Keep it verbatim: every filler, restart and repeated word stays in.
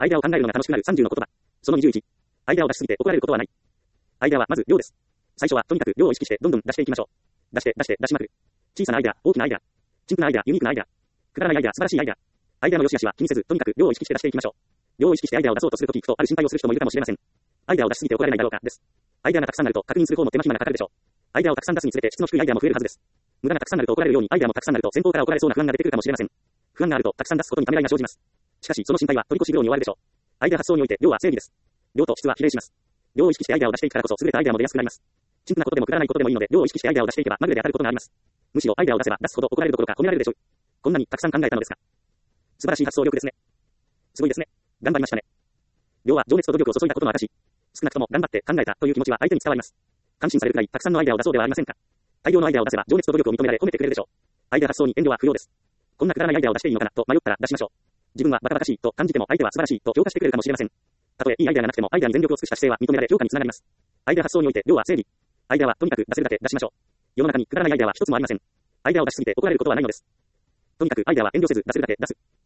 アイデアを考えるのが楽しくなるさんじゅうの言葉。そのにじゅういち。アイデアを出しすぎて怒られることはない。アイデアはまず量です。最初はとにかく量を意識してどんどん出していきましょう。出して、出して、出しまくる。小さなアイデア、大きなアイデア。陳腐なアイデア、ユニークなアイデア。くだらないアイデア、素晴らしいアイデア。アイデアの良し悪しは気にせず、とにかく量を意識して出していきましょう。量を意識してアイデアを出そうとするとき、ふとある心配をする人もいるかもしれません。アイデアを出しすぎて怒られないだろうか、です。アイデアがたくさんあると確認する方も手間暇がかかるでしょう。アイデアをたくさん出すにつれて質の低いアイデアも増えるはずです。無駄がたくさんあると怒られるようにアイデアもたくさんあると先方から怒られそうな不安が出てくるかもしれません。不安があるとたくさん出すことにためらいが生じます。しかしその心配は取り越し量に終わるでしょう。アイデア発想において量は正義です。量と質は比例します。量を意識してアイデアを出していくからこそ優れたアイデアも出やすくなります。陳腐なことでもくだらないことでもいいので量を意識してアイデアを出していけばまぐれで当たることがあります。むしろアイデアを出せば出すほど怒られるどころか褒められるでしょう。こんなにたくさん考えたのですが。素晴らしい発想力ですね。すごいですね。頑張りましたね。量は情熱と努力を注いだことの証。少なくとも頑張って考えたという気持ちは相手に伝わります。感心されるくらいたくさんのアイデアを出そうではありませんか。大量のアイデアを出せば情熱と努力を認められ褒めてくれるでしょう。アイデア発想に遠慮は不要です。こんなくだらないアイデアを出していいのかなと迷ったら出しましょう。自分はバカバカしいと感じても相手は素晴らしいと評価してくれるかもしれません。たとえいいアイデアがなくてもアイデアに全力を尽くした姿勢は認められ評価につながります。アイデア発想において量は正義。アイデアはとにかく出せるだけ出しましょう。世の中にくだらないアイデアは一つもありません。アイデアを出しすぎて怒られることはないのです。とにかくアイデアは遠慮せず出せるだけ出す。